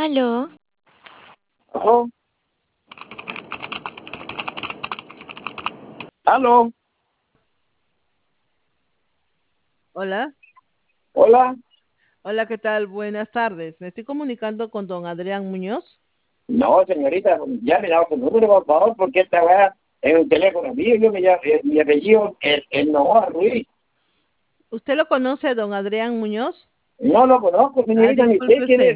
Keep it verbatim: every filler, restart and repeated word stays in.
Aló. ¿Aló? ¿Aló? Hola, ¿Hola? hola, ¿qué tal? Buenas tardes. Me estoy comunicando con don Adrián Muñoz. No, señorita, ya me da su número, por favor, porque esta va en el teléfono mío. Yo me llamo, eh, mi apellido es es Novoa Ruiz. ¿Usted lo conoce, don Adrián Muñoz? No lo conozco, Ah, señorita, ni sé disculpe quién usted. es.